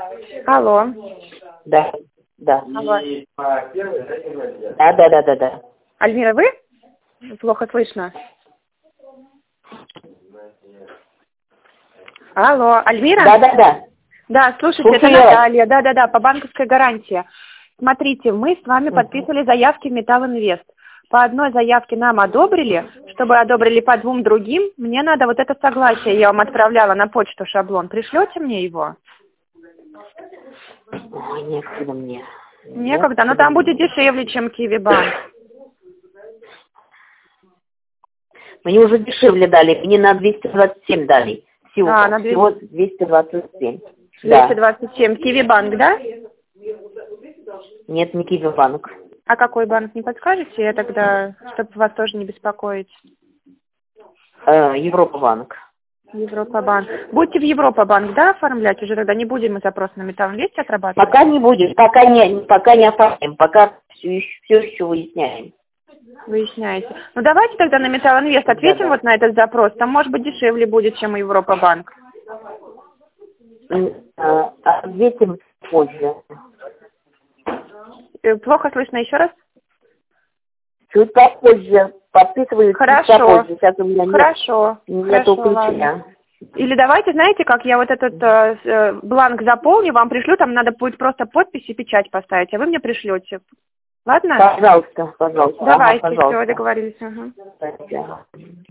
Алло. Да, да. Алло. Да. Альмира, вы? Плохо слышно. Алло, Альмира? Да. Да, слушайте, Слушаю это я вас. Наталья. Да, по банковской гарантии. Смотрите, мы с вами подписывали заявки в Металл Инвест. По одной заявке нам одобрили, чтобы одобрили по двум другим, мне надо вот это согласие, я вам отправляла на почту шаблон. Пришлете мне его? Ой, некогда мне. Некогда, но там будет дешевле, чем Киви-банк. Мне уже дешевле дали, мне на 227 дали. Всего, на 200. всего 227. 227. Киви-банк, да? Нет, не Киви-банк. А какой банк, не подскажете? Я тогда, чтобы вас тоже не беспокоить. Европа-банк. Европа-банк. Будете в Европа-банк, да, оформлять? Уже тогда не будем мы запрос на Металл Инвесте отрабатывать? Пока не будет, пока не оформим, пока все еще выясняем. Выясняете. Ну давайте тогда на Металл Инвест ответим Да. вот на этот запрос. Там может быть дешевле будет, чем Европа-банк. Ответим позже. Плохо слышно еще раз? Чуть попозже. Подписываюсь чуть попозже. Сейчас у меня нету ключа. Или давайте, знаете, как я вот этот бланк заполню, вам пришлю, там надо будет просто подпись и печать поставить, а вы мне пришлете. Ладно? Пожалуйста. Давайте, пожалуйста. все, договорились. Да.